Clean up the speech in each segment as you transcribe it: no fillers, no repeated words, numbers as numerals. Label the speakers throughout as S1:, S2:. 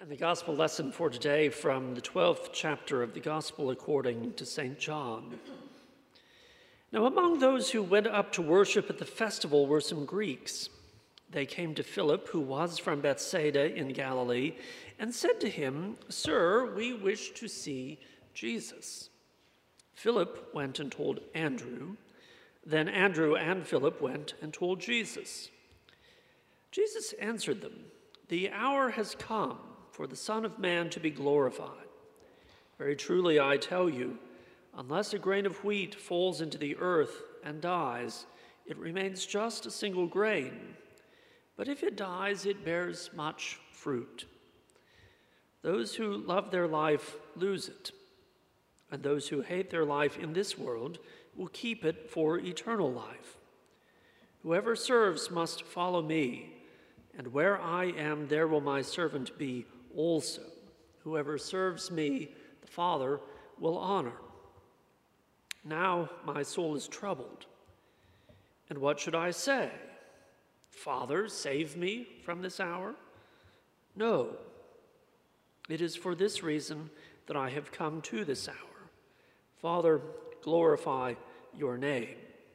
S1: And the gospel lesson for today from the 12th chapter of the Gospel according to St. John. Now, among those who went up to worship at the festival were some Greeks. They came to Philip, who was from Bethsaida in Galilee, and said to him, "Sir, we wish to see Jesus." Philip went and told Andrew. Then Andrew and Philip went and told Jesus. Jesus answered them, "The hour has come for the Son of Man to be glorified. Very truly I tell you, unless a grain of wheat falls into the earth and dies, it remains just a single grain. But if it dies, it bears much fruit. Those who love their life lose it, and those who hate their life in this world will keep it for eternal life. Whoever serves must follow me, and where I am, there will my servant be also. Whoever serves me, the Father will honor. Now my soul is troubled. And what should I say? Father, save me from this hour? No. It is for this reason that I have come to this hour. Father, glorify your name."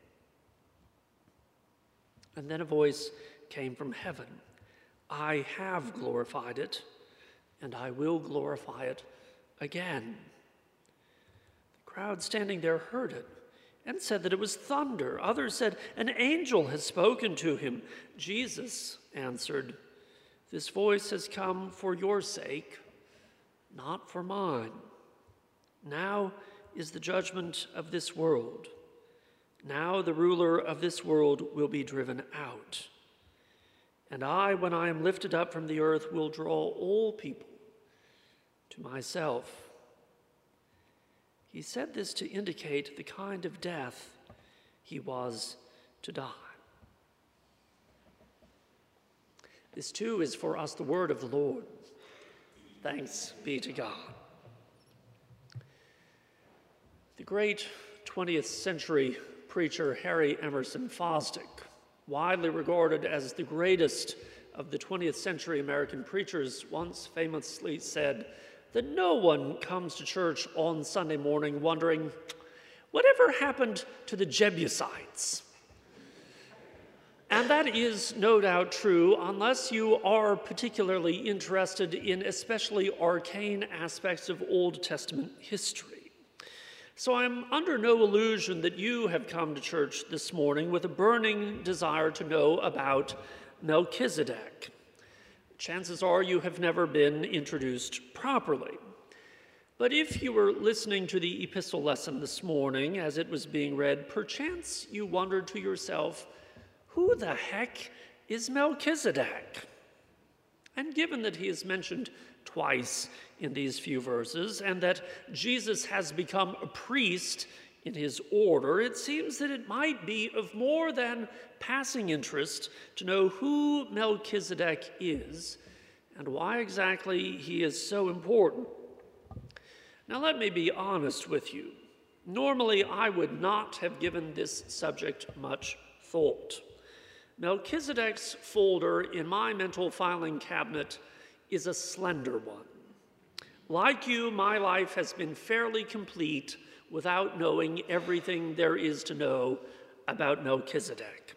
S1: And then a voice came from heaven. "I have glorified it, and I will glorify it again." The crowd standing there heard it and said that it was thunder. Others said, "An angel has spoken to him." Jesus answered, "This voice has come for your sake, not for mine. Now is the judgment of this world. Now the ruler of this world will be driven out. And I, when I am lifted up from the earth, will draw all people to myself." He said this to indicate the kind of death he was to die. This too is for us the word of the Lord. Thanks be to God. The great 20th century preacher Harry Emerson Fosdick, widely regarded as the greatest of the 20th century American preachers, once famously said that no one comes to church on Sunday morning wondering, "Whatever happened to the Jebusites?" And that is no doubt true unless you are particularly interested in especially arcane aspects of Old Testament history. So I'm under no illusion that you have come to church this morning with a burning desire to know about Melchizedek. Chances are you have never been introduced properly. But if you were listening to the epistle lesson this morning as it was being read, perchance you wondered to yourself, who the heck is Melchizedek? And given that he is mentioned twice in these few verses, and that Jesus has become a priest in his order, it seems that it might be of more than passing interest to know who Melchizedek is and why exactly he is so important. Now, let me be honest with you. Normally, I would not have given this subject much thought. Melchizedek's folder in my mental filing cabinet is a slender one. Like you, my life has been fairly complete without knowing everything there is to know about Melchizedek.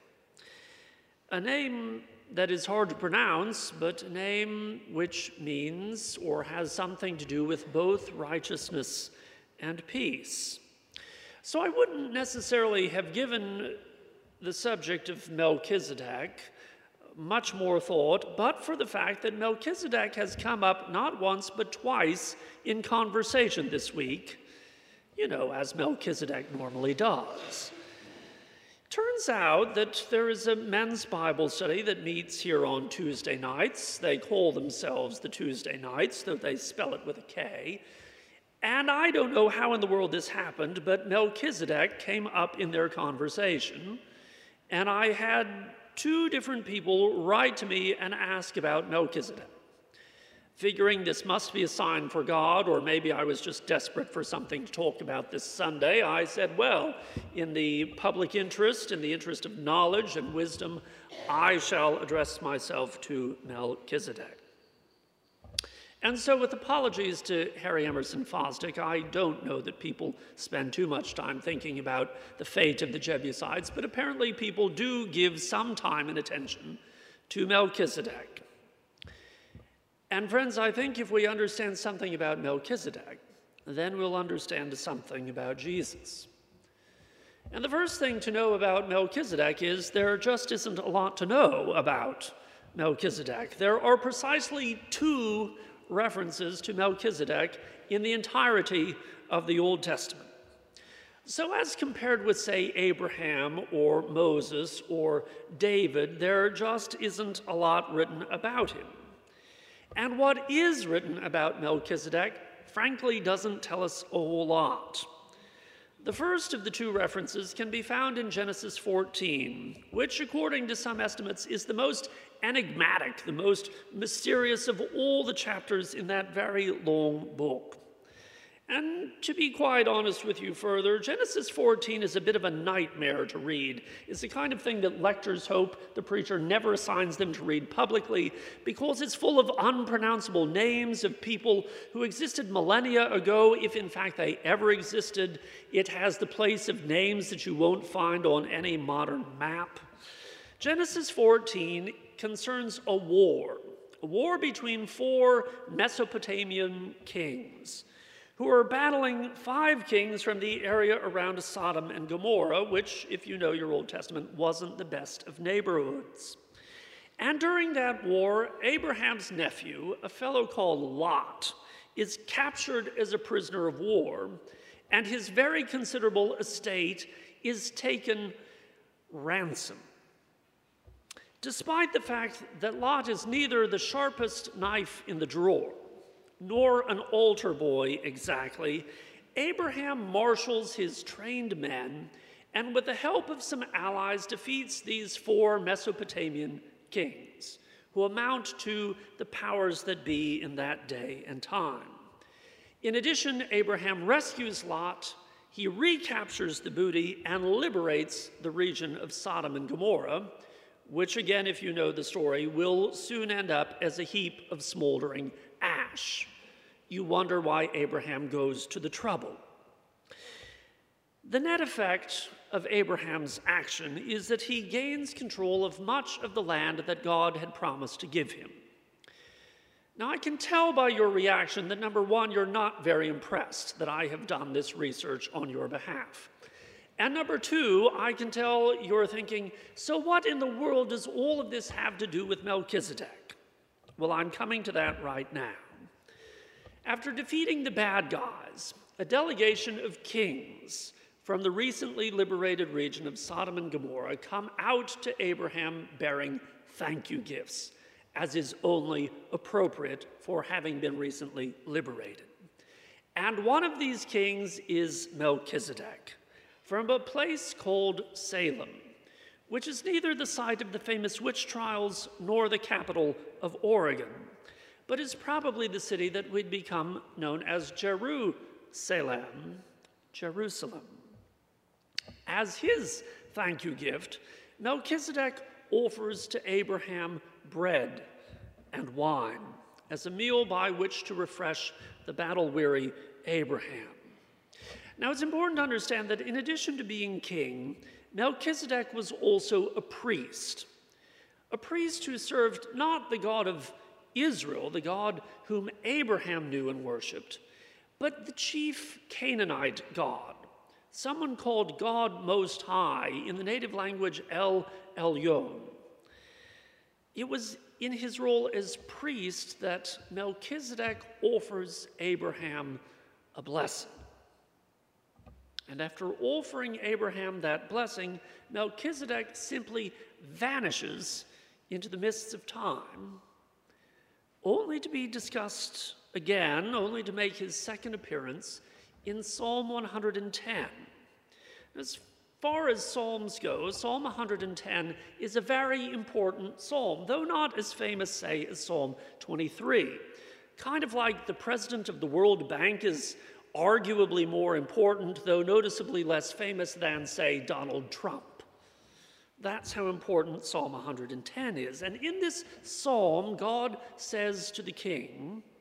S1: A name that is hard to pronounce, but a name which means or has something to do with both righteousness and peace. So I wouldn't necessarily have given the subject of Melchizedek much more thought, but for the fact that Melchizedek has come up not once but twice in conversation this week, as Melchizedek normally does. Turns out that there is a men's Bible study that meets here on Tuesday nights. They call themselves the Tuesday Nights, though they spell it with a K. And I don't know how in the world this happened, but Melchizedek came up in their conversation, and I had two different people write to me and ask about Melchizedek. Figuring this must be a sign for God, or maybe I was just desperate for something to talk about this Sunday, I said, well, in the public interest, in the interest of knowledge and wisdom, I shall address myself to Melchizedek. And so with apologies to Harry Emerson Fosdick, I don't know that people spend too much time thinking about the fate of the Jebusites, but apparently people do give some time and attention to Melchizedek. And friends, I think if we understand something about Melchizedek, then we'll understand something about Jesus. And the first thing to know about Melchizedek is there just isn't a lot to know about Melchizedek. There are precisely 2 references to Melchizedek in the entirety of the Old Testament. So as compared with, say, Abraham or Moses or David, there just isn't a lot written about him. And what is written about Melchizedek, frankly, doesn't tell us a whole lot. The first of the 2 references can be found in Genesis 14, which, according to some estimates, is the most enigmatic, the most mysterious of all the chapters in that very long book. And to be quite honest with you further, Genesis 14 is a bit of a nightmare to read. It's the kind of thing that lectors hope the preacher never assigns them to read publicly, because it's full of unpronounceable names of people who existed millennia ago, if in fact they ever existed. It has the place of names that you won't find on any modern map. Genesis 14 concerns a war between 4 Mesopotamian kings who are battling 5 kings from the area around Sodom and Gomorrah, which, if you know your Old Testament, wasn't the best of neighborhoods. And during that war, Abraham's nephew, a fellow called Lot, is captured as a prisoner of war, and his very considerable estate is taken ransom. Despite the fact that Lot is neither the sharpest knife in the drawer, nor an altar boy exactly, Abraham marshals his trained men, and with the help of some allies defeats these 4 Mesopotamian kings, who amount to the powers that be in that day and time. In addition, Abraham rescues Lot, he recaptures the booty, and liberates the region of Sodom and Gomorrah, which again, if you know the story, will soon end up as a heap of smoldering ash. You wonder why Abraham goes to the trouble. The net effect of Abraham's action is that he gains control of much of the land that God had promised to give him. Now, I can tell by your reaction that, number one, you're not very impressed that I have done this research on your behalf. And number two, I can tell you're thinking, so what in the world does all of this have to do with Melchizedek? Well, I'm coming to that right now. After defeating the bad guys, a delegation of kings from the recently liberated region of Sodom and Gomorrah come out to Abraham bearing thank you gifts, as is only appropriate for having been recently liberated. And one of these kings is Melchizedek, from a place called Salem, which is neither the site of the famous witch trials nor the capital of Oregon, but is probably the city that would become known as Jerusalem. As his thank you gift, Melchizedek offers to Abraham bread and wine as a meal by which to refresh the battle-weary Abraham. Now, it's important to understand that in addition to being king, Melchizedek was also a priest who served not the God of Israel, the God whom Abraham knew and worshipped, but the chief Canaanite god, someone called God Most High, in the native language El Elyon. It was in his role as priest that Melchizedek offers Abraham a blessing. And after offering Abraham that blessing, Melchizedek simply vanishes into the mists of time, only to be discussed again, only to make his second appearance in Psalm 110. As far as Psalms go, Psalm 110 is a very important psalm, though not as famous, say, as Psalm 23. Kind of like the president of the World Bank is arguably more important, though noticeably less famous than, say, Donald Trump. That's how important Psalm 110 is. And in this psalm, God says to the king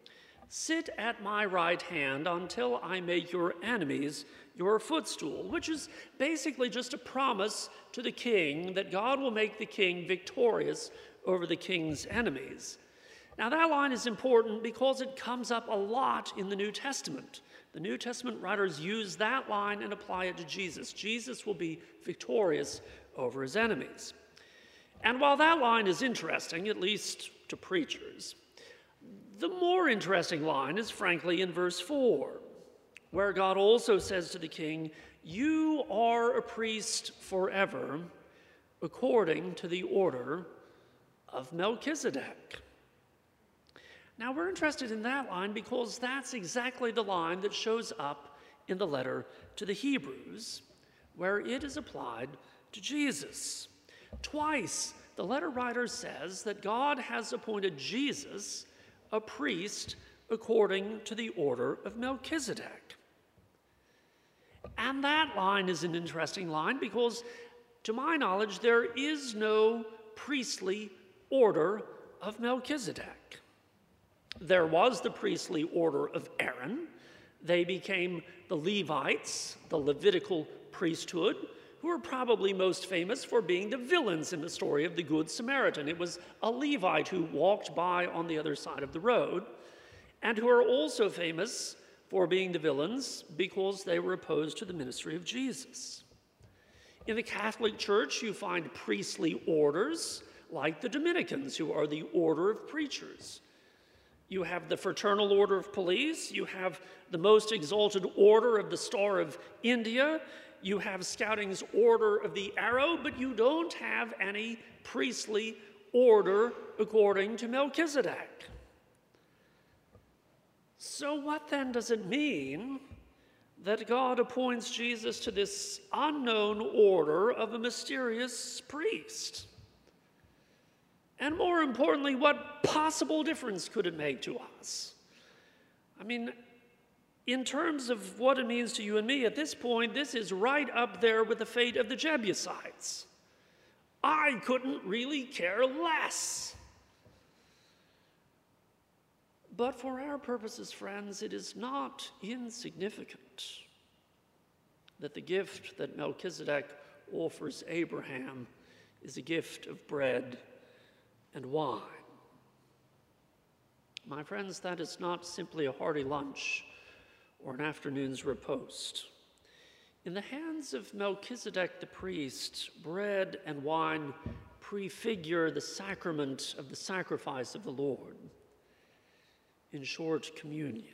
S1: "Sit at my right hand until I make your enemies your footstool," which is basically just a promise to the king that God will make the king victorious over the king's enemies. Now, that line is important because it comes up a lot in the New Testament. The New Testament writers use that line and apply it to Jesus. Jesus will be victorious over his enemies. And while that line is interesting, at least to preachers, the more interesting line is frankly in verse 4, where God also says to the king, "You are a priest forever, according to the order of Melchizedek." Now, we're interested in that line because that's exactly the line that shows up in the letter to the Hebrews, where it is applied to Jesus. Twice, the letter writer says that God has appointed Jesus a priest according to the order of Melchizedek. And that line is an interesting line because, to my knowledge, there is no priestly order of Melchizedek. There was the priestly order of Aaron. They became the Levites, the Levitical priesthood, who are probably most famous for being the villains in the story of the Good Samaritan. It was a Levite who walked by on the other side of the road, and who are also famous for being the villains because they were opposed to the ministry of Jesus. In the Catholic Church, you find priestly orders, like the Dominicans, who are the order of preachers. You have the Fraternal Order of Police, you have the Most Exalted Order of the Star of India, you have Scouting's Order of the Arrow, but you don't have any priestly order according to Melchizedek. So what then does it mean that God appoints Jesus to this unknown order of a mysterious priest? And more importantly, what possible difference could it make to us? I mean, in terms of what it means to you and me, at this point, this is right up there with the fate of the Jebusites. I couldn't really care less. But for our purposes, friends, it is not insignificant that the gift that Melchizedek offers Abraham is a gift of bread and wine. My friends, that is not simply a hearty lunch or an afternoon's riposte. In the hands of Melchizedek the priest, bread and wine prefigure the sacrament of the sacrifice of the Lord. In short, communion.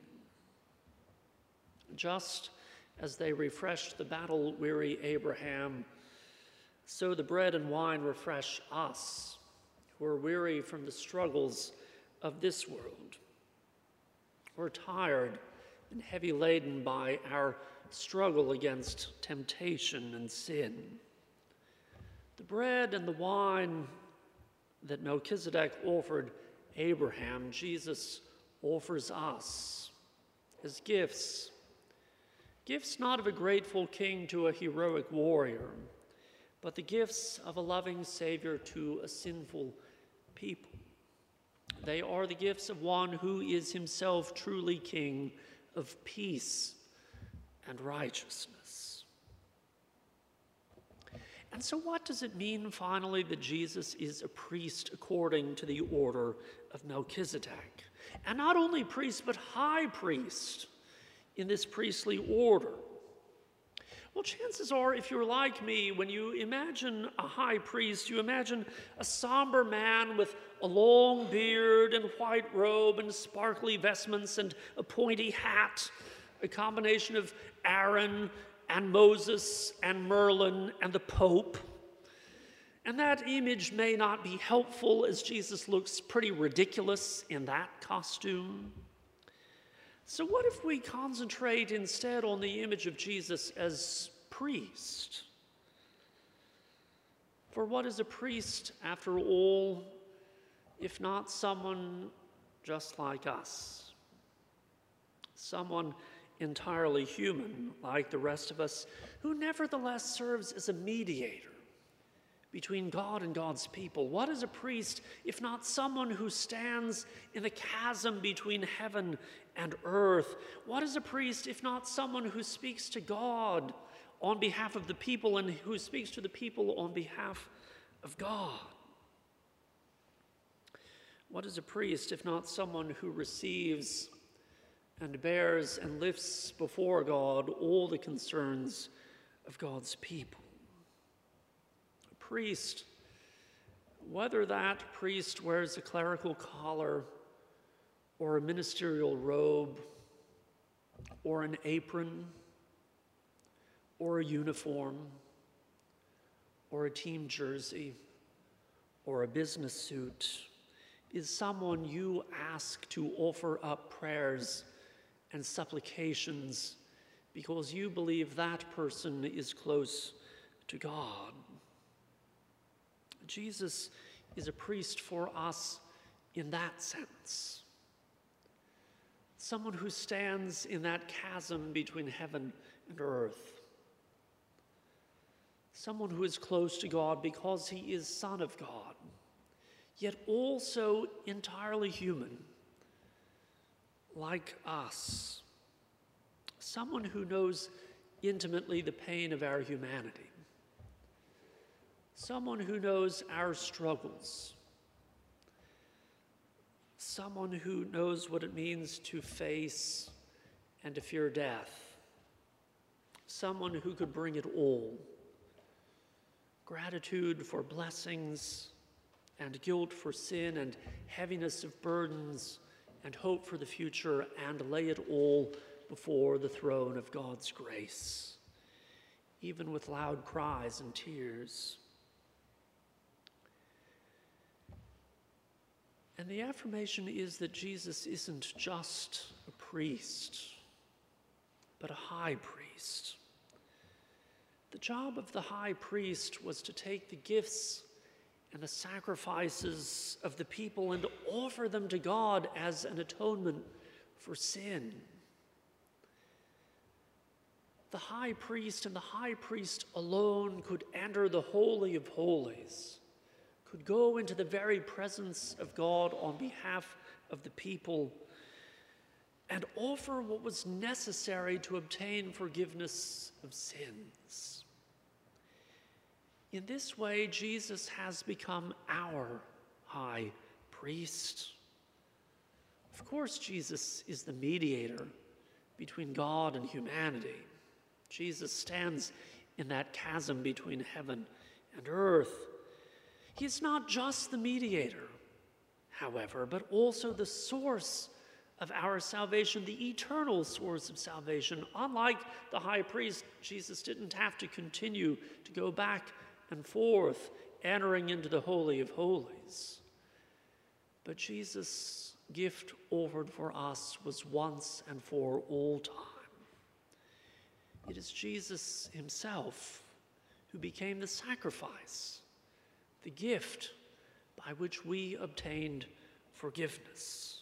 S1: Just as they refreshed the battle-weary Abraham, so the bread and wine refresh us, who are weary from the struggles of this world. We're tired and heavy laden by our struggle against temptation and sin. The bread and the wine that Melchizedek offered Abraham, Jesus offers us as gifts. Gifts not of a grateful king to a heroic warrior, but the gifts of a loving Savior to a sinful people. They are the gifts of one who is himself truly King of peace and righteousness. And so what does it mean, finally, that Jesus is a priest according to the order of Melchizedek? And not only priest, but high priest in this priestly order. Well, chances are, if you're like me, when you imagine a high priest, you imagine a somber man with a long beard and white robe and sparkly vestments and a pointy hat, a combination of Aaron and Moses and Merlin and the Pope. And that image may not be helpful, as Jesus looks pretty ridiculous in that costume. So what if we concentrate instead on the image of Jesus as priest? For what is a priest, after all, if not someone just like us? Someone entirely human, like the rest of us, who nevertheless serves as a mediator between God and God's people? What is a priest if not someone who stands in the chasm between heaven and earth? What is a priest if not someone who speaks to God on behalf of the people and who speaks to the people on behalf of God? What is a priest if not someone who receives and bears and lifts before God all the concerns of God's people? A priest, whether that priest wears a clerical collar or a ministerial robe or an apron or a uniform or a team jersey or a business suit, is someone you ask to offer up prayers and supplications because you believe that person is close to God. Jesus is a priest for us in that sense. Someone who stands in that chasm between heaven and earth. Someone who is close to God because he is Son of God, yet also entirely human, like us. Someone who knows intimately the pain of our humanity. Someone who knows our struggles. Someone who knows what it means to face and to fear death. Someone who could bring it all. Gratitude for blessings, and guilt for sin, and heaviness of burdens, and hope for the future, and lay it all before the throne of God's grace, even with loud cries and tears. And the affirmation is that Jesus isn't just a priest, but a high priest. The job of the high priest was to take the gifts and the sacrifices of the people and offer them to God as an atonement for sin. The high priest and the high priest alone could enter the Holy of Holies, could go into the very presence of God on behalf of the people and offer what was necessary to obtain forgiveness of sins. In this way, Jesus has become our high priest. Of course, Jesus is the mediator between God and humanity. Jesus stands in that chasm between heaven and earth. He is not just the mediator, however, but also the source of our salvation, the eternal source of salvation. Unlike the high priest, Jesus didn't have to continue to go back and forth, entering into the Holy of Holies. But Jesus' gift offered for us was once and for all time. It is Jesus himself who became the sacrifice, the gift by which we obtained forgiveness.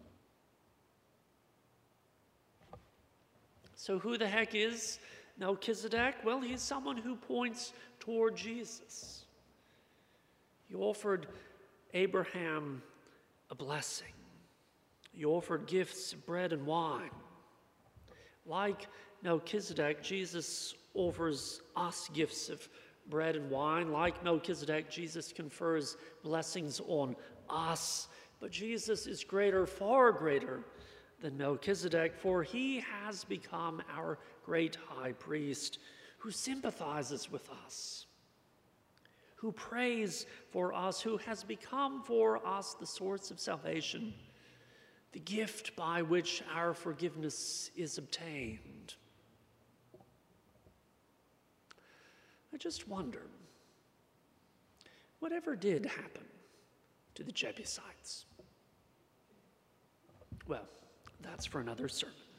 S1: So who the heck is Melchizedek? Well, he's someone who points toward Jesus. He offered Abraham a blessing. He offered gifts of bread and wine. Like Melchizedek, Jesus offers us gifts of bread and wine. Like Melchizedek, Jesus confers blessings on us. But Jesus is greater, far greater than Melchizedek, for he has become our great high priest who sympathizes with us, who prays for us, who has become for us the source of salvation, the gift by which our forgiveness is obtained. I just wonder, whatever did happen to the Jebusites? Well, that's for another sermon.